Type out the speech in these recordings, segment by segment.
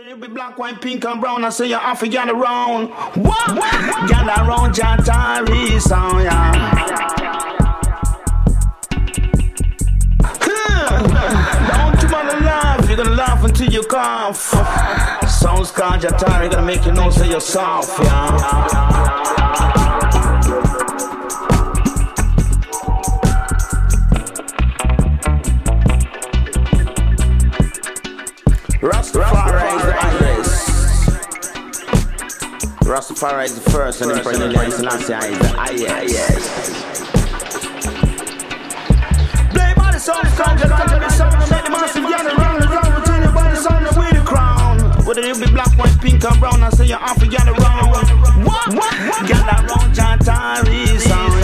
You be black, white, pink, and brown. I say you're African around. What? Gather around Jantari sound, yeah. Don't you wanna laugh? You're gonna laugh until you cough. Sounds called Jantari, gonna make you know say you're soft, yeah. Rastafari is the first and then President Selassie is the highest. Play by the sound of Jantari, sound make the massive gather round the ground, routine by the sound with the crown. Whether you be black, white, pink or brown, I say you have to gather round. What? Gather round Jantari sound,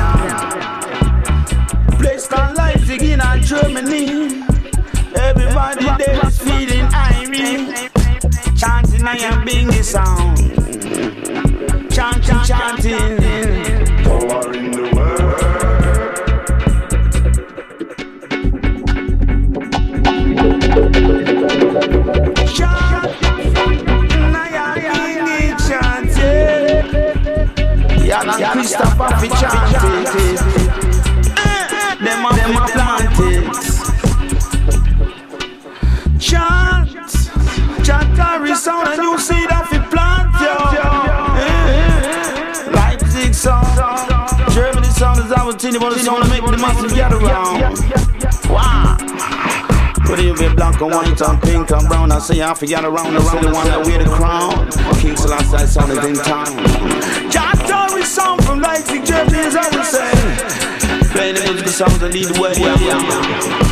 yeah. Place called Leipzig in Germany. Everybody there is feeling irie. Chanting I am being the sound. Chanting. Power in the world. Chanting, I am being chanting. Yana Christopher fi chanting. Them a planted. Jantari sound and you see that fi plant, yo. Leipzig sound, Germany sound is our team, but the sound to make the massive gather round. Wow. Whether you be black or white or pink or brown, I say you have to gather round. I say the one that wear the crown. King Selassie sound is in town. Jantari sound from Leipzig, Germany is our say. Play the musical sounds that lead the way, yeah.